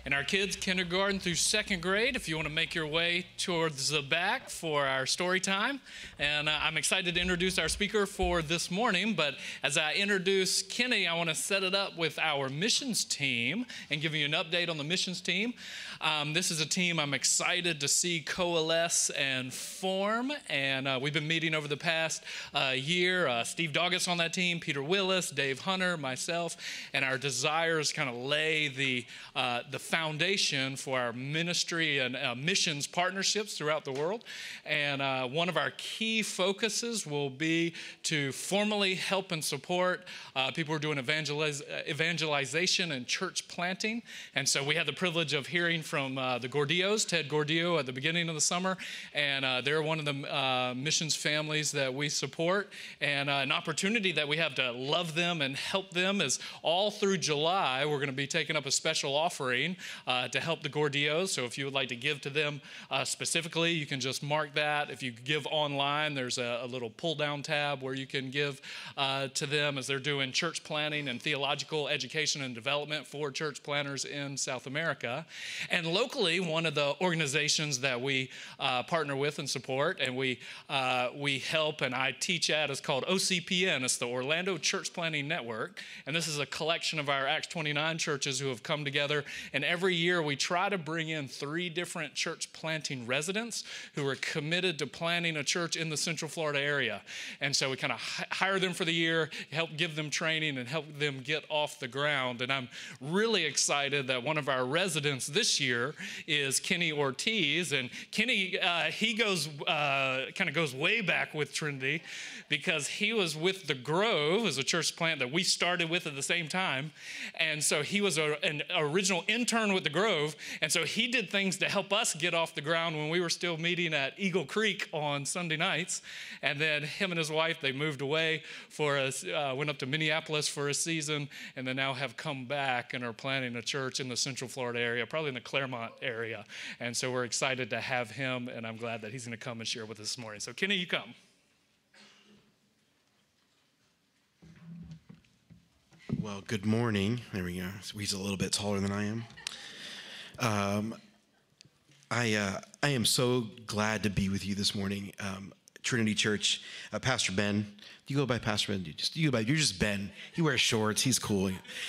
And our kids, kindergarten through second grade, if you want to make your way towards the back for our story time. And I'm excited to introduce our speaker for this morning. But as I introduce Kenny, I want to set it up with our missions team and give you an update on the missions team. This is a team I'm excited to see coalesce and form. And we've been meeting over the past year. Steve Doggett on that team, Peter Willis, Dave Hunter, myself. And our desire is kind of lay the foundation for our ministry and missions partnerships throughout the world. And one of our key focuses will be to formally help and support people who are doing evangelization and church planting. And so we had the privilege of hearing from the Gordillos, Ted Gordillo, at the beginning of the summer. And they're one of the missions families that we support. And an opportunity that we have to love them and help them is all through July, we're going to be taking up a special offering to help the Gordillos. So if you would like to give to them specifically, you can just mark that. If you give online, there's a little pull-down tab where you can give to them as they're doing church planning and theological education and development for church planners in South America. And locally, one of the organizations that we partner with and support and we help and I teach at is called OCPN. It's the Orlando Church Planting Network. And this is a collection of our Acts 29 churches who have come together. And every year we try to bring in 3 different church planting residents who are committed to planting a church in the Central Florida area. And so we kind of hire them for the year, help give them training and help them get off the ground. And I'm really excited that one of our residents this year is Kenny Ortiz. And Kenny, he goes way back with Trinity because he was with The Grove as a church plant that we started with at the same time. And so he was an original intern with The Grove. And so he did things to help us get off the ground when we were still meeting at Eagle Creek on Sunday nights. And then him and his wife, they moved away went up to Minneapolis for a season, and then now have come back and are planning a church in the Central Florida area, probably in the Claremont area. And so we're excited to have him, and I'm glad that he's going to come and share with us this morning. So Kenny, you come. Well, good morning. There we go. He's a little bit taller than I am. I am so glad to be with you this morning. Trinity Church, Pastor Ben. Do you go by Pastor Ben? You're just Ben. He wears shorts. He's cool.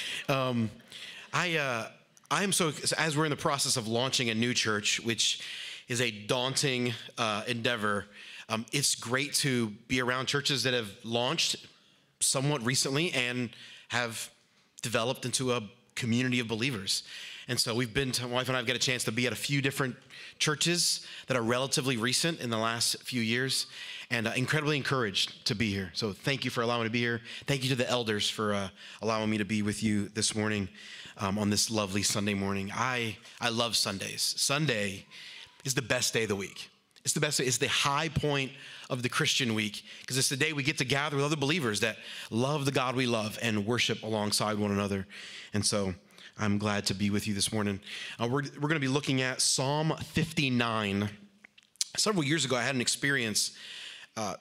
I am so, as we're in the process of launching a new church, which is a daunting endeavor, it's great to be around churches that have launched somewhat recently and have developed into a community of believers. And so my wife and I have got a chance to be at a few different churches that are relatively recent in the last few years, and incredibly encouraged to be here. So thank you for allowing me to be here. Thank you to the elders for allowing me to be with you this morning on this lovely Sunday morning. I love Sundays. Sunday is the best day of the week. It's the best day. It's the high point of the Christian week because it's the day we get to gather with other believers that love the God we love and worship alongside one another. And so I'm glad to be with you this morning. We're going to be looking at Psalm 59. Several years ago, I had an experience that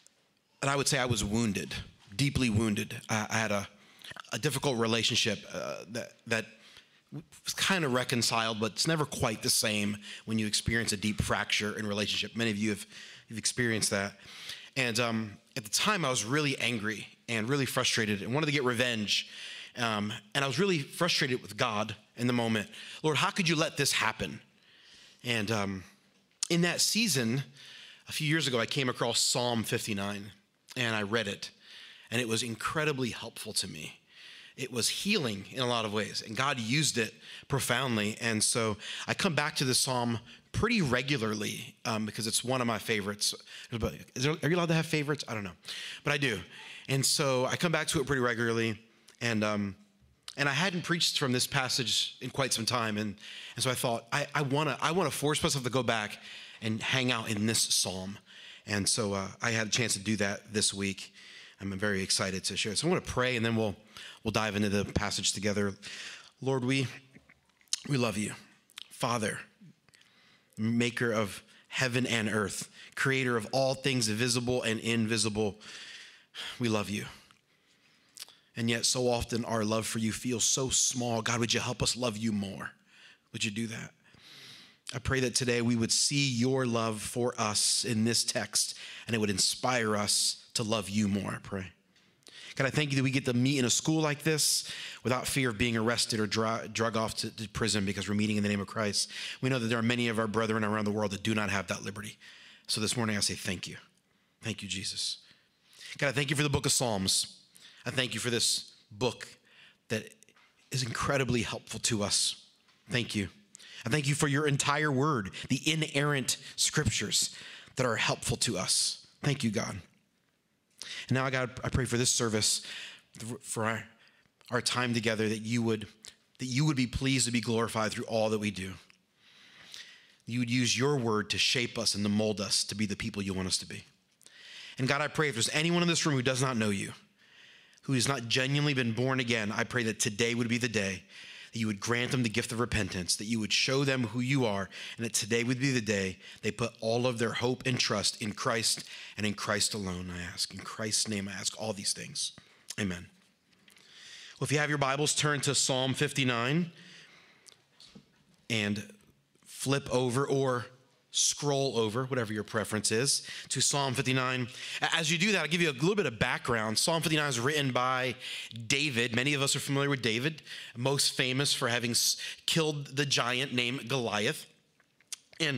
I would say I was wounded, deeply wounded. I had a difficult relationship that was kind of reconciled, but it's never quite the same when you experience a deep fracture in relationship. Many of you have experienced that. And at the time, I was really angry and really frustrated and wanted to get revenge. And I was really frustrated with God in the moment. Lord, how could you let this happen? And in that season, a few years ago, I came across Psalm 59, and I read it, and it was incredibly helpful to me. It was healing in a lot of ways, and God used it profoundly. And so I come back to this psalm pretty regularly because it's one of my favorites. Are you allowed to have favorites? I don't know, but I do. And so I come back to it pretty regularly. And I hadn't preached from this passage in quite some time, and so I thought I want to force myself to go back and hang out in this psalm, and so I had a chance to do that this week. I'm very excited to share. So I want to pray, and then we'll dive into the passage together. Lord, we love you, Father, Maker of heaven and earth, Creator of all things visible and invisible. We love you. And yet so often our love for you feels so small. God, would you help us love you more? Would you do that? I pray that today we would see your love for us in this text, and it would inspire us to love you more, I pray. God, I thank you that we get to meet in a school like this without fear of being arrested or drug off to prison because we're meeting in the name of Christ. We know that there are many of our brethren around the world that do not have that liberty. So this morning I say thank you. Thank you, Jesus. God, I thank you for the book of Psalms. I thank you for this book that is incredibly helpful to us. Thank you. I thank you for your entire word, the inerrant scriptures that are helpful to us. Thank you, God. And now, God, I pray for this service, for our time together, that you would be pleased to be glorified through all that we do. You would use your word to shape us and to mold us to be the people you want us to be. And God, I pray if there's anyone in this room who does not know you, who has not genuinely been born again, I pray that today would be the day that you would grant them the gift of repentance, that you would show them who you are, and that today would be the day they put all of their hope and trust in Christ and in Christ alone, I ask. In Christ's name, I ask all these things. Amen. Well, if you have your Bibles, turn to Psalm 59 and flip over or scroll over, whatever your preference is, to Psalm 59. As you do that, I'll give you a little bit of background. Psalm 59 is written by David. Many of us are familiar with David, most famous for having killed the giant named Goliath. And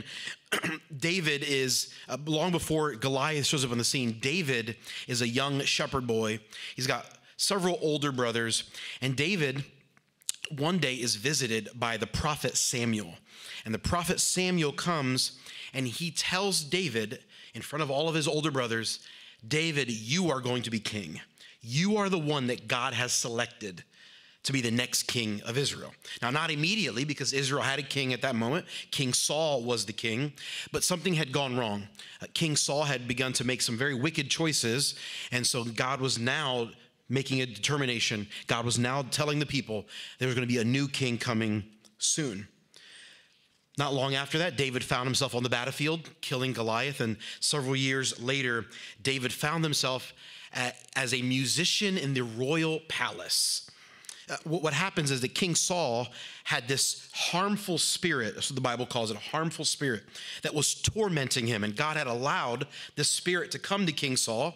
David is, long before Goliath shows up on the scene, David is a young shepherd boy. He's got several older brothers, and David one day is visited by the prophet Samuel. And the prophet Samuel comes and he tells David in front of all of his older brothers, David, you are going to be king. You are the one that God has selected to be the next king of Israel. Now, not immediately, because Israel had a king at that moment. King Saul was the king, but something had gone wrong. King Saul had begun to make some very wicked choices, and so God was now making a determination. God was now telling the people there was going to be a new king coming soon. Not long after that, David found himself on the battlefield, killing Goliath, and several years later, David found himself as a musician in the royal palace. What happens is that King Saul had this harmful spirit, that's what the Bible calls it, a harmful spirit, that was tormenting him, and God had allowed this spirit to come to King Saul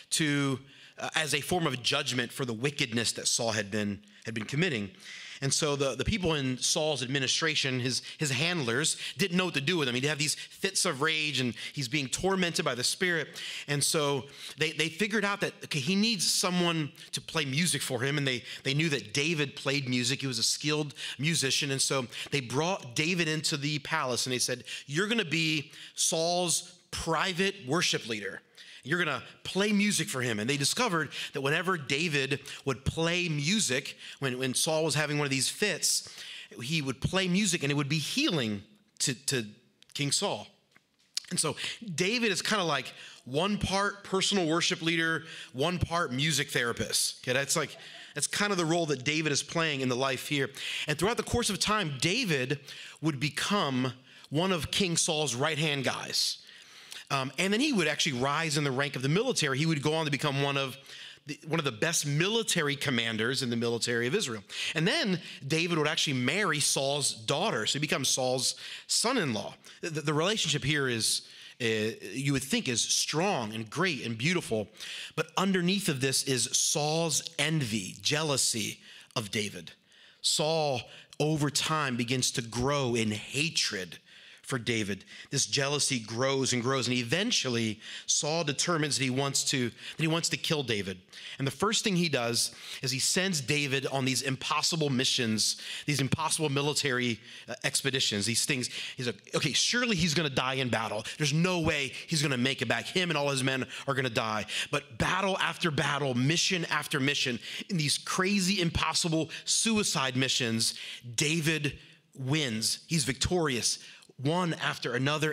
to as a form of judgment for the wickedness that Saul had been committing. And so the people in Saul's administration, his handlers, didn't know what to do with him. He'd have these fits of rage, and he's being tormented by the Spirit. And so they figured out that, okay, he needs someone to play music for him. And they knew that David played music. He was a skilled musician. And so they brought David into the palace, and they said, you're going to be Saul's private worship leader. You're going to play music for him. And they discovered that whenever David would play music, when Saul was having one of these fits, he would play music and it would be healing to King Saul. And so David is kind of like one part personal worship leader, one part music therapist. Okay, that's kind of the role that David is playing in the life here. And throughout the course of time, David would become one of King Saul's right-hand guys. And then he would actually rise in the rank of the military. He would go on to become one of the best military commanders in the military of Israel. And then David would actually marry Saul's daughter. So he becomes Saul's son-in-law. The relationship here is, you would think, is strong and great and beautiful. But underneath of this is Saul's envy, jealousy of David. Saul, over time, begins to grow in hatred for David. This jealousy grows and grows, and eventually Saul determines that he wants to kill David. And the first thing he does is he sends David on these impossible missions, these impossible military expeditions, these things. He's like, okay, surely he's going to die in battle. There's no way he's going to make it back. Him and all his men are going to die. But battle after battle, mission after mission, in these crazy, impossible suicide missions, David wins. He's victorious. One after another,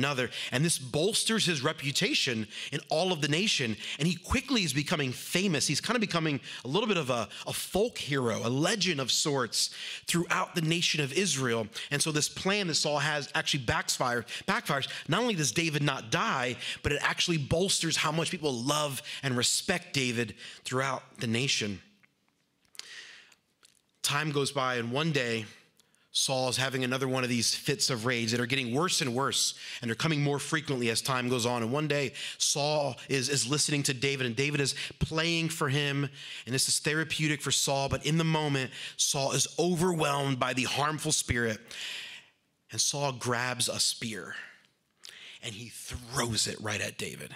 and this bolsters his reputation in all of the nation, and he quickly is becoming famous. He's kind of becoming a little bit of a folk hero, a legend of sorts throughout the nation of Israel. And so this plan that Saul has actually backfires. Not only does David not die, but it actually bolsters how much people love and respect David throughout the nation. Time goes by, and one day, Saul is having another one of these fits of rage that are getting worse and worse, and they're coming more frequently as time goes on. And one day, Saul is listening to David, and David is playing for him, and this is therapeutic for Saul. But in the moment, Saul is overwhelmed by the harmful spirit, and Saul grabs a spear, and he throws it right at David.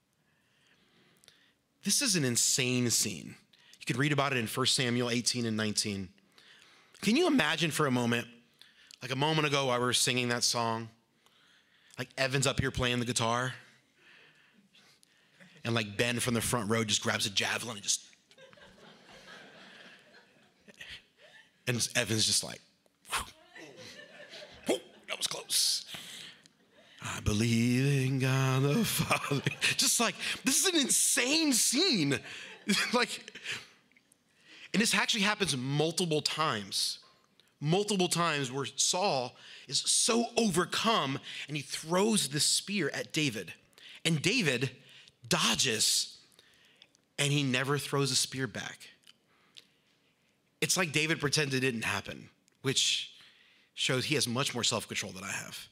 This is an insane scene. You can read about it in 1 Samuel 18 and 19. Can you imagine for a moment, like a moment ago while we were singing that song, like Evan's up here playing the guitar, and like Ben from the front row just grabs a javelin and Evan's just like, oh, that was close. I believe in God the Father. Just like, this is an insane scene. And this actually happens multiple times where Saul is so overcome and he throws the spear at David. And David dodges and he never throws a spear back. It's like David pretended it didn't happen, which shows he has much more self-control than I have.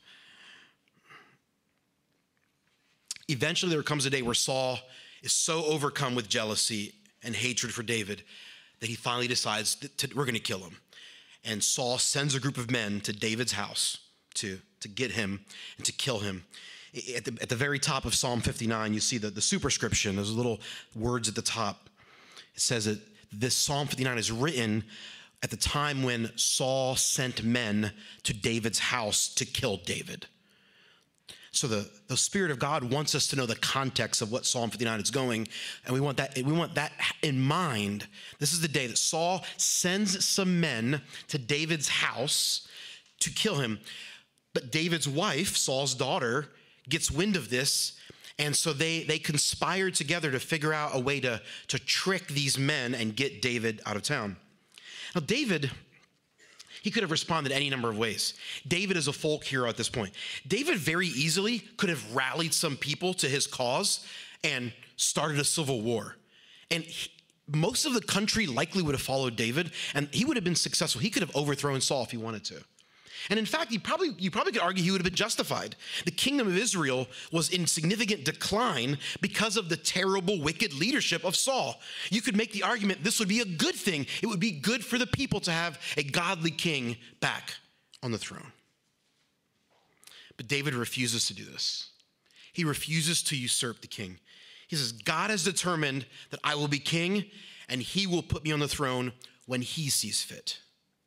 Eventually there comes a day where Saul is so overcome with jealousy and hatred for David that he finally decides we're going to kill him. And Saul sends a group of men to David's house to get him and to kill him. At the very top of Psalm 59, you see the superscription. There's little words at the top. It says that this Psalm 59 is written at the time when Saul sent men to David's house to kill David. So the Spirit of God wants us to know the context of what Psalm 59 is going, and we want that in mind. This is the day that Saul sends some men to David's house to kill him. But David's wife, Saul's daughter, gets wind of this, and so they conspire together to figure out a way to trick these men and get David out of town. Now, David, he could have responded any number of ways. David is a folk hero at this point. David very easily could have rallied some people to his cause and started a civil war. And most of the country likely would have followed David, and he would have been successful. He could have overthrown Saul if he wanted to. And in fact, you probably could argue he would have been justified. The kingdom of Israel was in significant decline because of the terrible, wicked leadership of Saul. You could make the argument this would be a good thing. It would be good for the people to have a godly king back on the throne. But David refuses to do this. He refuses to usurp the king. He says, God has determined that I will be king, and he will put me on the throne when he sees fit.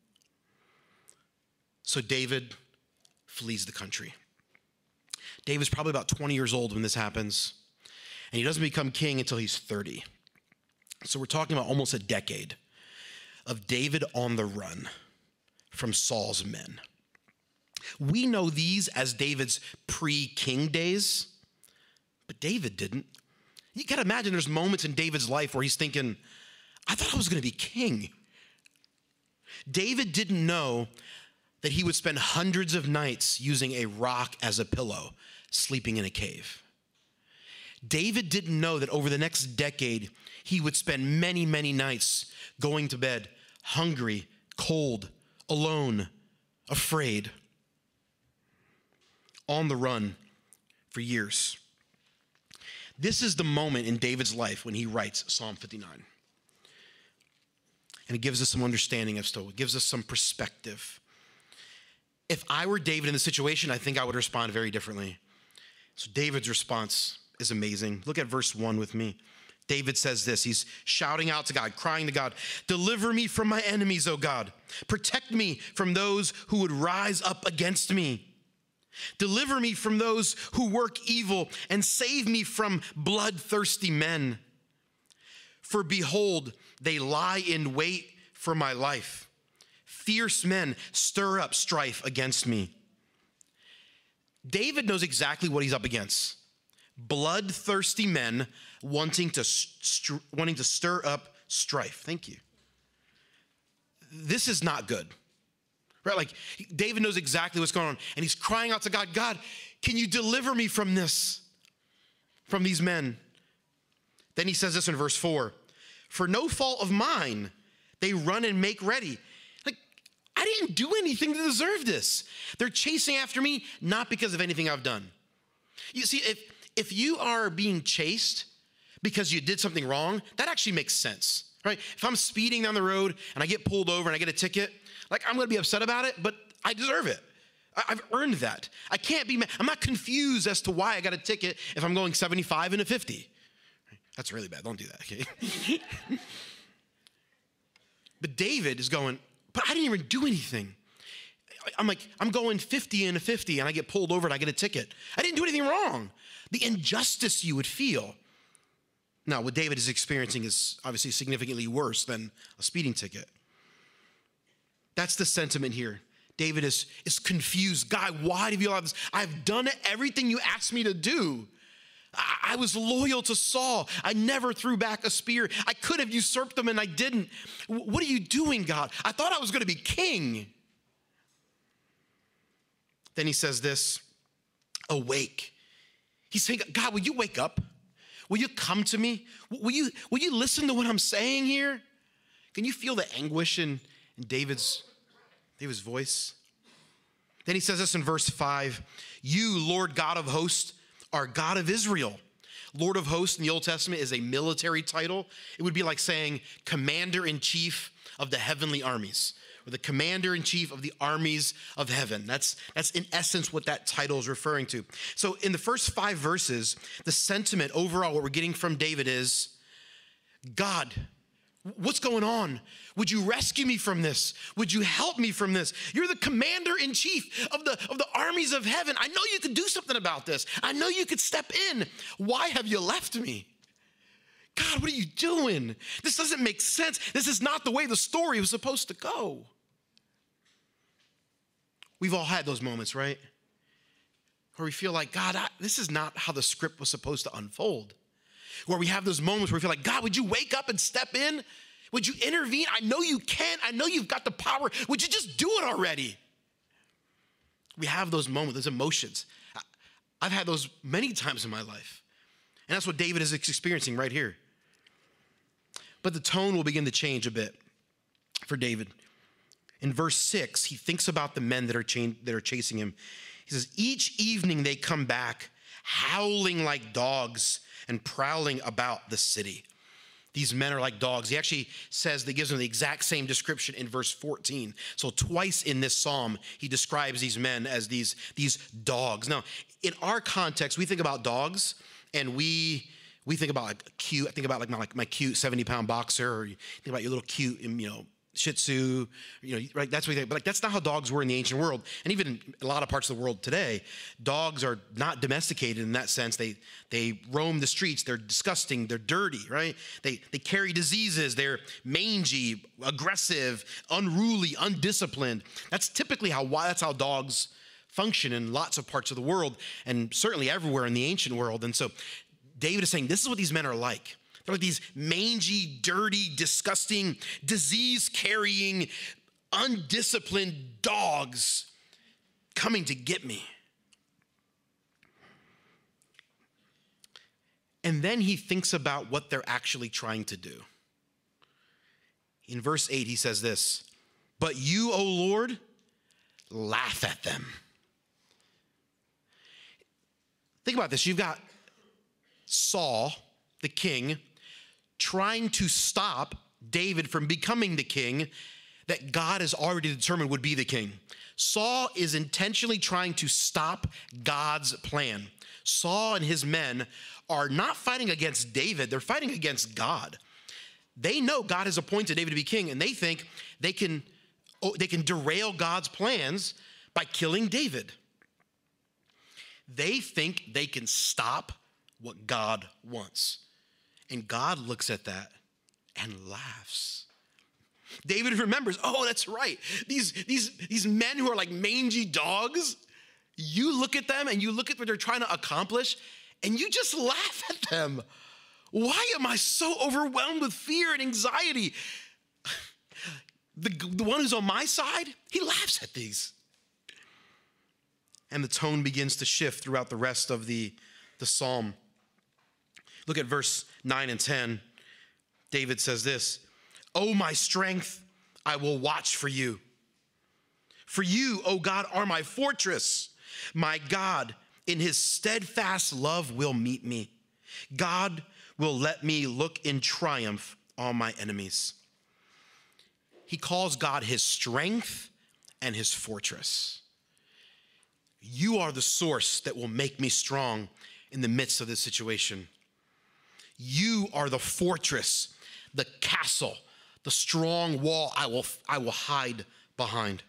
So David flees the country. David's probably about 20 years old when this happens, and he doesn't become king until he's 30. So we're talking about almost a decade of David on the run from Saul's men. We know these as David's pre-king days, but David didn't. You gotta imagine there's moments in David's life where he's thinking, I thought I was gonna be king. David didn't know that he would spend hundreds of nights using a rock as a pillow, sleeping in a cave. David didn't know that over the next decade, he would spend many, many nights going to bed hungry, cold, alone, afraid, on the run for years. This is the moment in David's life when he writes Psalm 59. And it gives us some understanding of it gives us some perspective. If I were David in the situation, I think I would respond very differently. So David's response is amazing. Look at verse 1 with me. David says this. He's shouting out to God, crying to God, deliver me from my enemies, O God. Protect me from those who would rise up against me. Deliver me from those who work evil and save me from bloodthirsty men. For behold, they lie in wait for my life. Fierce men stir up strife against me. David knows exactly what he's up against. Bloodthirsty men wanting to stir up strife. Thank you. This is not good. Right? Like David knows exactly what's going on, and he's crying out to God, God, can you deliver me from this, from these men? Then he says this in verse 4, for no fault of mine, they run and make ready. Like, I I didn't do anything to deserve this. They're chasing after me, not because of anything I've done. You see, if you are being chased because you did something wrong, that actually makes sense, right? If I'm speeding down the road and I get pulled over and I get a ticket, like I'm gonna be upset about it, but I deserve it. I've earned that. I can't be mad. I'm not confused as to why I got a ticket if I'm going 75 and a 50. That's really bad, don't do that, okay? But David is going, but I didn't even do anything. I'm going 50 and a 50 and I get pulled over and I get a ticket. I didn't do anything wrong. The injustice you would feel. Now, what David is experiencing is obviously significantly worse than a speeding ticket. That's the sentiment here. David is confused. God, why do you allow this? I've done everything you asked me to do. I was loyal to Saul. I never threw back a spear. I could have usurped them and I didn't. What are you doing, God? I thought I was going to be king. Then he says this, awake. He's saying, God, will you wake up? Will you come to me? Will you listen to what I'm saying here? Can you feel the anguish in David's voice? Then he says this in verse 5, you, Lord God of hosts, are God of Israel. Lord of hosts in the Old Testament is a military title. It would be like saying commander-in-chief of the heavenly armies, or the commander-in-chief of the armies of heaven. That's in essence what that title is referring to. So in the first 5 verses, the sentiment overall, what we're getting from David is, God, what's going on? Would you rescue me from this? Would you help me from this? You're the commander-in-chief of the armies of heaven. I know you could do something about this. I know you could step in. Why have you left me? God, what are you doing? This doesn't make sense. This is not the way the story was supposed to go. We've all had those moments, right? Where we feel like, God, this is not how the script was supposed to unfold. Where we have those moments where we feel like, God, would you wake up and step in? Would you intervene? I know you can. I know you've got the power. Would you just do it already? We have those moments, those emotions. I've had those many times in my life. And that's what David is experiencing right here. But the tone will begin to change a bit for David. In verse 6, he thinks about the men that are chasing him. He says, each evening they come back howling like dogs and prowling about the city. These men are like dogs. He actually says, that gives them the exact same description in verse 14. So twice in this psalm, he describes these men as these dogs. Now, in our context, we think about dogs and we think about like cute. I think about like my cute 70-pound boxer, or you think about your little cute, Shih Tzu, right? That's what we think. But that's not how dogs were in the ancient world. And even in a lot of parts of the world today, dogs are not domesticated in that sense. They roam the streets. They're disgusting. They're dirty, right? They carry diseases. They're mangy, aggressive, unruly, undisciplined. That's typically that's how dogs function in lots of parts of the world, and certainly everywhere in the ancient world. And so David is saying, this is what these men are like. They're like these mangy, dirty, disgusting, disease-carrying, undisciplined dogs coming to get me. And then he thinks about what they're actually trying to do. In verse 8, he says this, but you, O Lord, laugh at them. Think about this. You've got Saul, the king, trying to stop David from becoming the king that God has already determined would be the king. Saul is intentionally trying to stop God's plan. Saul and his men are not fighting against David, they're fighting against God. They know God has appointed David to be king, and they think they can derail God's plans by killing David. They think they can stop what God wants. And God looks at that and laughs. David remembers, oh, that's right. These men who are like mangy dogs, you look at them and you look at what they're trying to accomplish and you just laugh at them. Why am I so overwhelmed with fear and anxiety? The one who's on my side, he laughs at these. And the tone begins to shift throughout the rest of the psalm. Look at verse 9 and 10. David says this, "O my strength, I will watch for you. For you, O God, are my fortress. My God, in his steadfast love, will meet me. God will let me look in triumph on my enemies. He calls God his strength and his fortress. You are the source that will make me strong in the midst of this situation. You are the fortress, the castle, the strong wall I will hide behind.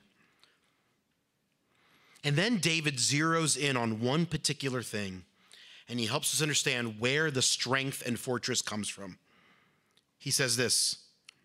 And then David zeroes in on one particular thing, and he helps us understand where the strength and fortress comes from. He says this,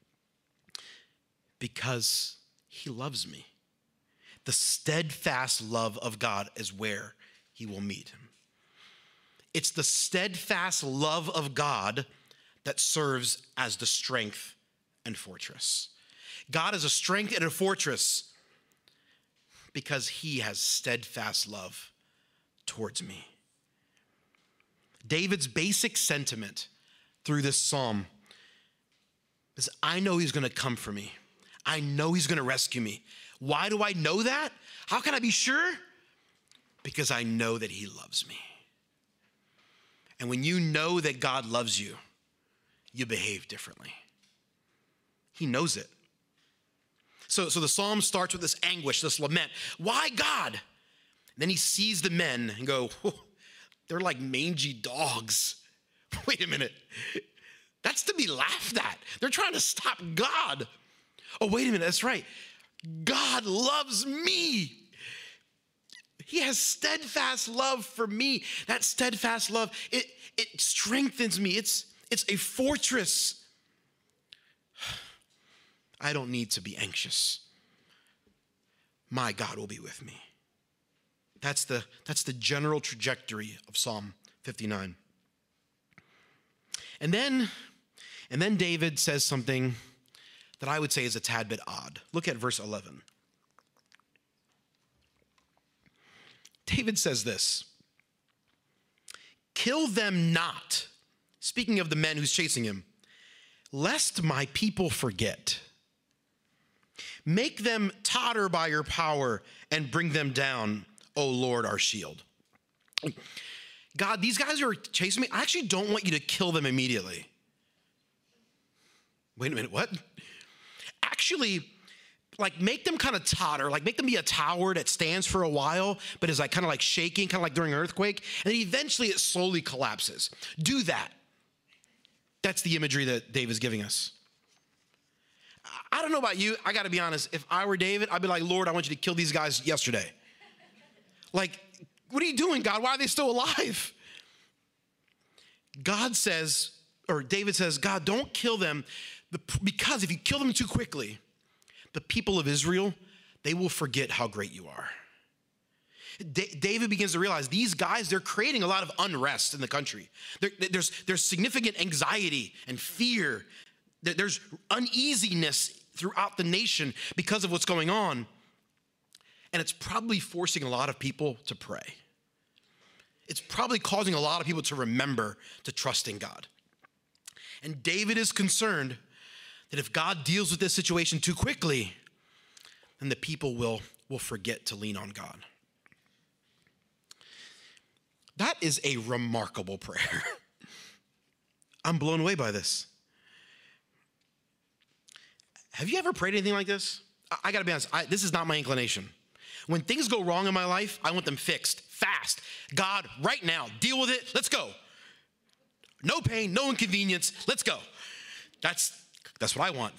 because he loves me. The steadfast love of God is where he will meet him. It's the steadfast love of God that serves as the strength and fortress. God is a strength and a fortress because he has steadfast love towards me. David's basic sentiment through this psalm is, I know he's going to come for me. I know he's going to rescue me. Why do I know that? How can I be sure? Because I know that he loves me. And when you know that God loves you, you behave differently. He knows it. So the psalm starts with this anguish, this lament. Why, God? And then he sees the men and go, they're like mangy dogs. Wait a minute. That's to be laughed at. They're trying to stop God. Oh, wait a minute. That's right. God loves me. He has steadfast love for me. That steadfast love, it strengthens me. It's a fortress. I don't need to be anxious. My God will be with me. That's the general trajectory of Psalm 59. And then David says something that I would say is a tad bit odd. Look at verse 11. David says this, kill them not, speaking of the men who's chasing him, lest my people forget. Make them totter by your power and bring them down, O Lord, our shield. God, these guys who are chasing me, I actually don't want you to kill them immediately. Wait a minute, what? Actually, like make them kind of totter, like make them be a tower that stands for a while, but is like kind of like shaking, kind of like during an earthquake, and then eventually it slowly collapses. Do that. That's the imagery that David's giving us. I don't know about you, I gotta be honest, if I were David, I'd be like, Lord, I want you to kill these guys yesterday. Like, what are you doing, God? Why are they still alive? God says, or David says, God, don't kill them, because if you kill them too quickly, the people of Israel, they will forget how great you are. David begins to realize these guys, they're creating a lot of unrest in the country. There's significant anxiety and fear. There's uneasiness throughout the nation because of what's going on. And it's probably forcing a lot of people to pray. It's probably causing a lot of people to remember to trust in God. And David is concerned that if God deals with this situation too quickly, then the people will forget to lean on God. That is a remarkable prayer. I'm blown away by this. Have you ever prayed anything like this? I gotta be honest, this is not my inclination. When things go wrong in my life, I want them fixed, fast. God, right now, deal with it, let's go. No pain, no inconvenience, let's go. That's what I want.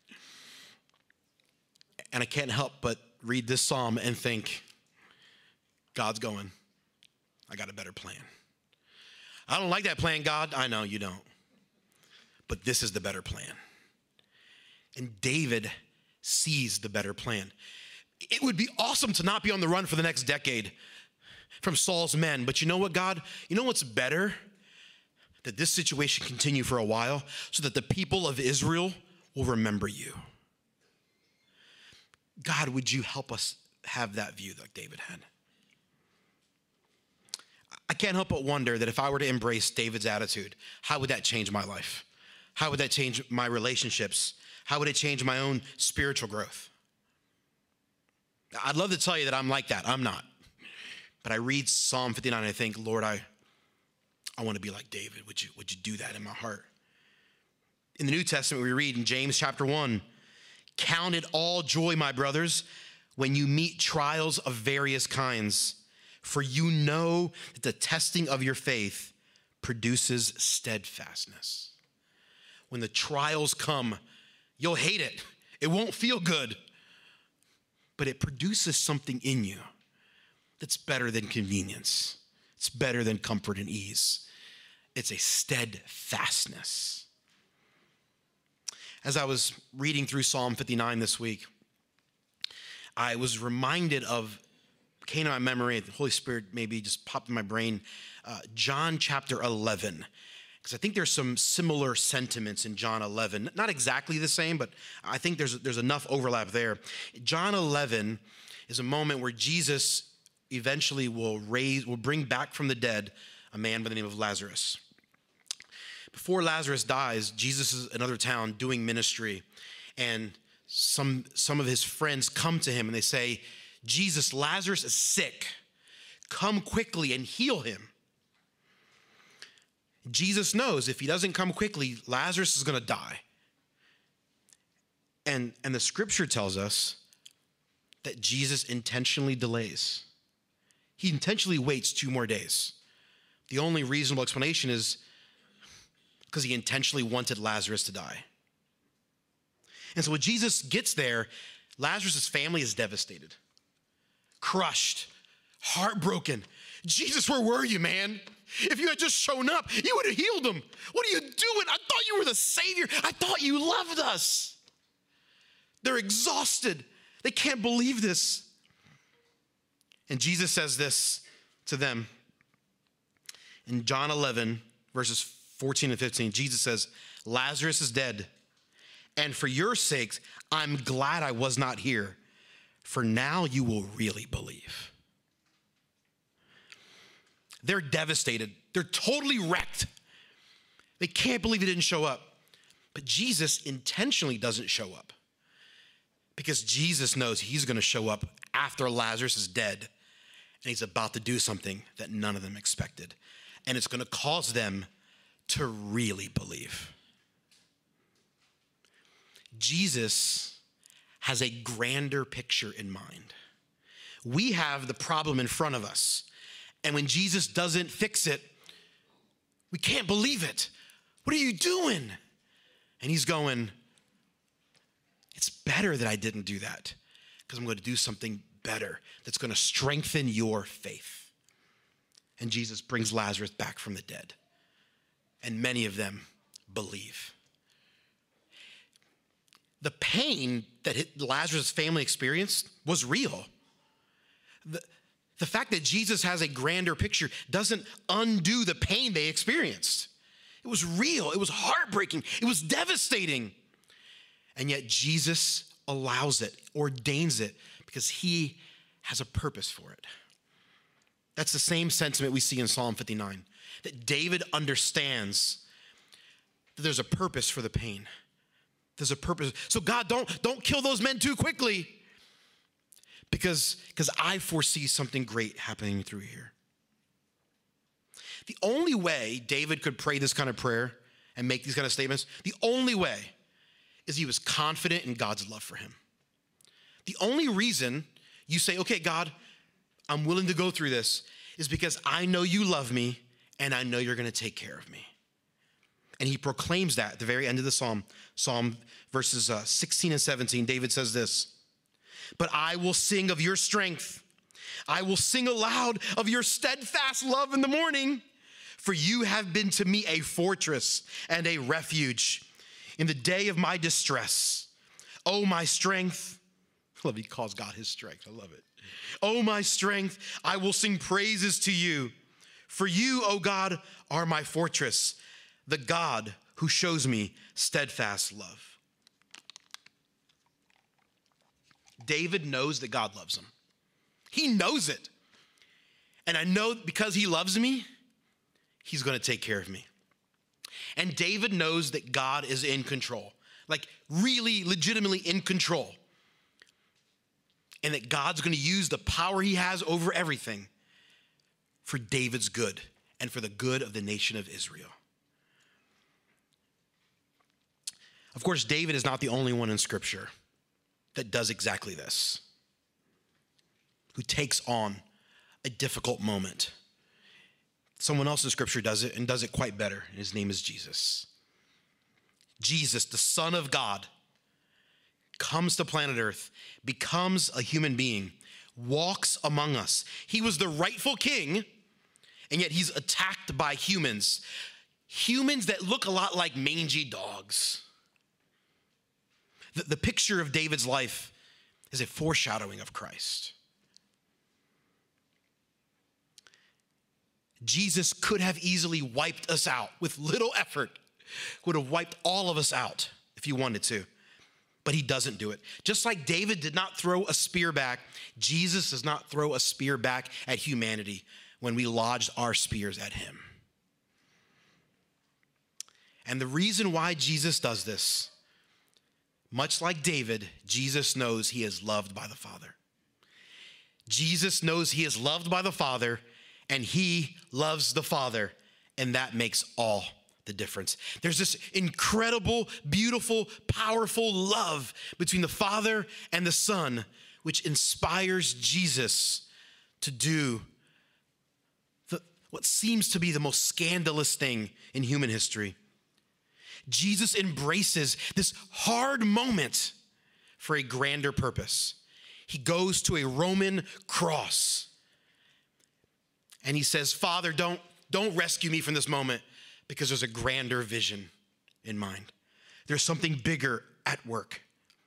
And I can't help but read this psalm and think, God's going, I got a better plan. I don't like that plan, God. I know you don't. But this is the better plan. And David sees the better plan. It would be awesome to not be on the run for the next decade from Saul's men. But you know what, God? You know what's better? That this situation continue for a while so that the people of Israel will remember you. God, would you help us have that view that David had? I can't help but wonder that if I were to embrace David's attitude, how would that change my life? How would that change my relationships? How would it change my own spiritual growth? I'd love to tell you that I'm like that. I'm not. But I read Psalm 59 and I think, Lord, I want to be like David. Would you do that in my heart? In the New Testament, we read in James chapter 1, count it all joy, my brothers, when you meet trials of various kinds, for you know that the testing of your faith produces steadfastness. When the trials come, you'll hate it. It won't feel good, but it produces something in you that's better than convenience. It's better than comfort and ease. It's a steadfastness. As I was reading through Psalm 59 this week, I was reminded of, came to my memory, the Holy Spirit maybe just popped in my brain, John chapter 11. Because I think there's some similar sentiments in John 11. Not exactly the same, but I think there's enough overlap there. John 11 is a moment where Jesus eventually will bring back from the dead a man by the name of Lazarus. Before Lazarus dies, Jesus is in another town doing ministry, and some of his friends come to him and they say, Jesus, Lazarus is sick. Come quickly and heal him. Jesus knows if he doesn't come quickly, Lazarus is going to die. And the scripture tells us that Jesus intentionally delays. He intentionally waits 2 more days. The only reasonable explanation is because he intentionally wanted Lazarus to die. And so when Jesus gets there, Lazarus' family is devastated, crushed, heartbroken. Jesus, where were you, man? If you had just shown up, you would have healed him. What are you doing? I thought you were the Savior. I thought you loved us. They're exhausted. They can't believe this. And Jesus says this to them. In John 11, verses 14 and 15, Jesus says, Lazarus is dead. And for your sakes, I'm glad I was not here, for now you will really believe. They're devastated. They're totally wrecked. They can't believe he didn't show up. But Jesus intentionally doesn't show up because Jesus knows he's going to show up after Lazarus is dead, and he's about to do something that none of them expected. And it's going to cause them to really believe. Jesus has a grander picture in mind. We have the problem in front of us. And when Jesus doesn't fix it, we can't believe it. What are you doing? And he's going, it's better that I didn't do that because I'm going to do something better that's going to strengthen your faith. And Jesus brings Lazarus back from the dead. And many of them believe. The pain that Lazarus' family experienced was real. The fact that Jesus has a grander picture doesn't undo the pain they experienced. It was real. It was heartbreaking. It was devastating. And yet Jesus allows it, ordains it, because he has a purpose for it. That's the same sentiment we see in Psalm 59, that David understands that there's a purpose for the pain. There's a purpose. So God, don't kill those men too quickly. Because I foresee something great happening through here. The only way David could pray this kind of prayer and make these kind of statements, the only way is he was confident in God's love for him. The only reason you say, okay, God, I'm willing to go through this is because I know you love me and I know you're going to take care of me. And he proclaims that at the very end of the Psalm verses 16 and 17, David says this, but I will sing of your strength. I will sing aloud of your steadfast love in the morning, for you have been to me a fortress and a refuge in the day of my distress. Oh, my strength. I love he calls God his strength. I love it. Oh, my strength, I will sing praises to you. For you, O God, are my fortress, the God who shows me steadfast love. David knows that God loves him. He knows it. And I know because he loves me, he's going to take care of me. And David knows that God is in control, like really legitimately in control. and that God's going to use the power he has over everything for David's good and for the good of the nation of Israel. Of course, David is not the only one in Scripture that does exactly this, who takes on a difficult moment. Someone else in Scripture does it and does it quite better. His name is Jesus. Jesus, the Son of God, comes to planet Earth, becomes a human being, walks among us. He was the rightful king, and yet he's attacked by humans. Humans that look a lot like mangy dogs. The picture of David's life is a foreshadowing of Christ. Jesus could have easily wiped us out with little effort, would have wiped all of us out if he wanted to, but he doesn't do it. Just like David did not throw a spear back, Jesus does not throw a spear back at humanity when we lodged our spears at him. And the reason why Jesus does this, much like David, Jesus knows he is loved by the Father. Jesus knows he is loved by the Father, and he loves the Father, and that makes all the difference. There's this incredible, beautiful, powerful love between the Father and the Son, which inspires Jesus to do what seems to be the most scandalous thing in human history. Jesus embraces this hard moment for a grander purpose. He goes to a Roman cross and he says, Father, don't rescue me from this moment because there's a grander vision in mind. There's something bigger at work.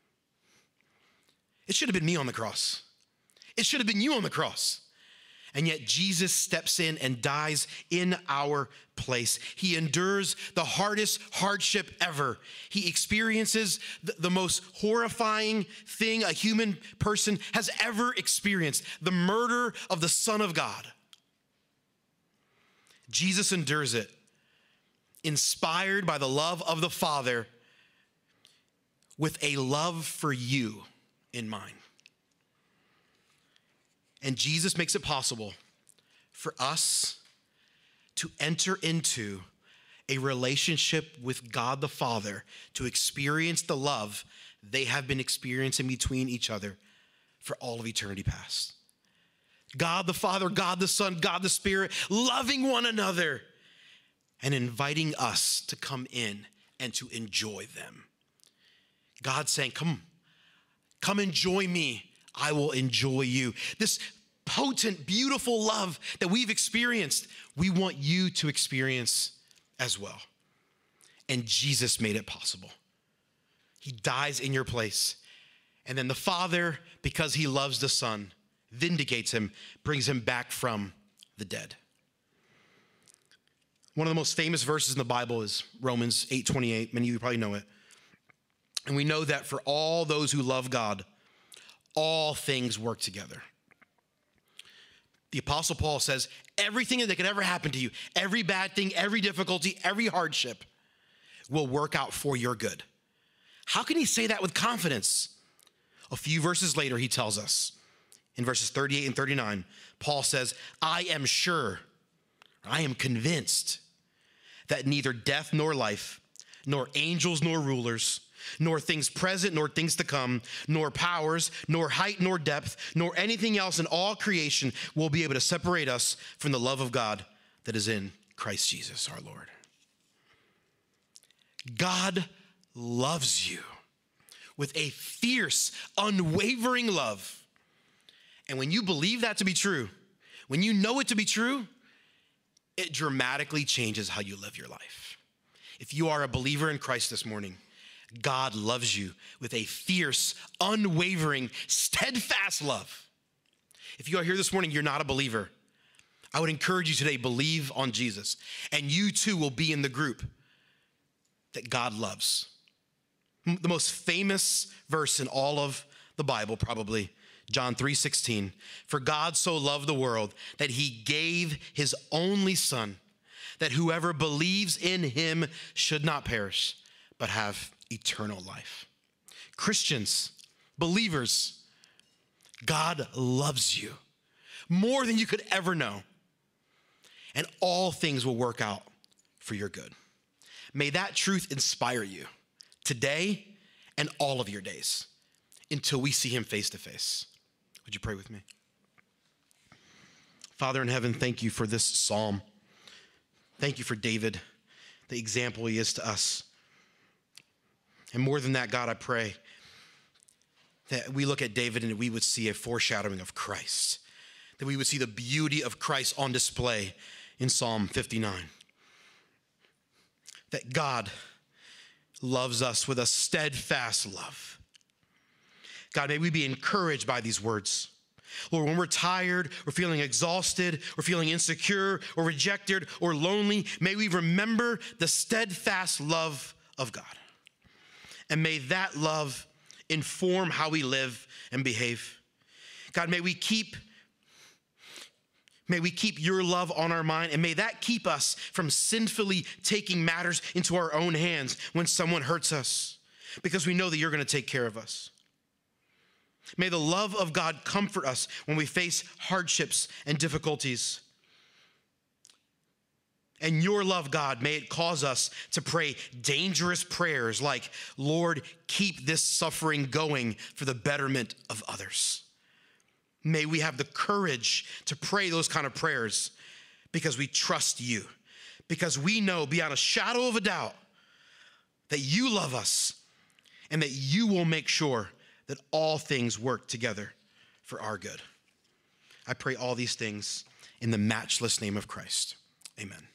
It should have been me on the cross. It should have been you on the cross. And yet Jesus steps in and dies in our place. He endures the hardest hardship ever. He experiences the most horrifying thing a human person has ever experienced, the murder of the Son of God. Jesus endures it, inspired by the love of the Father, with a love for you in mind. And Jesus makes it possible for us to enter into a relationship with God the Father, to experience the love they have been experiencing between each other for all of eternity past. God the Father, God the Son, God the Spirit, loving one another and inviting us to come in and to enjoy them. God saying, come enjoy me. I will enjoy you. This potent, beautiful love that we've experienced, we want you to experience as well. And Jesus made it possible. He dies in your place. And then the Father, because he loves the Son, vindicates him, brings him back from the dead. One of the most famous verses in the Bible is Romans 8:28. Many of you probably know it. And we know that for all those who love God, all things work together. The Apostle Paul says, everything that could ever happen to you, every bad thing, every difficulty, every hardship will work out for your good. How can he say that with confidence? A few verses later, he tells us, in verses 38 and 39, Paul says, I am sure, I am convinced that neither death nor life, nor angels nor rulers, nor things present, nor things to come, nor powers, nor height, nor depth, nor anything else in all creation will be able to separate us from the love of God that is in Christ Jesus our Lord. God loves you with a fierce, unwavering love. And when you believe that to be true, when you know it to be true, it dramatically changes how you live your life. If you are a believer in Christ this morning, God loves you with a fierce, unwavering, steadfast love. If you are here this morning, you're not a believer, I would encourage you today, believe on Jesus, and you too will be in the group that God loves. The most famous verse in all of the Bible, probably, John 3:16. For God so loved the world that he gave his only Son, that whoever believes in him should not perish, but have eternal life. Christians, believers, God loves you more than you could ever know. And all things will work out for your good. May that truth inspire you today and all of your days until we see him face to face. Would you pray with me? Father in heaven, thank you for this psalm. Thank you for David, the example he is to us. And more than that, God, I pray that we look at David and we would see a foreshadowing of Christ, that we would see the beauty of Christ on display in Psalm 59. That God loves us with a steadfast love. God, may we be encouraged by these words. Lord, when we're tired, we're feeling exhausted, we're feeling insecure or rejected or lonely, may we remember the steadfast love of God. And may that love inform how we live and behave. God, may we keep your love on our mind, and may that keep us from sinfully taking matters into our own hands when someone hurts us, because we know that you're going to take care of us. May the love of God comfort us when we face hardships and difficulties. And your love, God, may it cause us to pray dangerous prayers like, Lord, keep this suffering going for the betterment of others. May we have the courage to pray those kind of prayers because we trust you, because we know beyond a shadow of a doubt that you love us and that you will make sure that all things work together for our good. I pray all these things in the matchless name of Christ. Amen.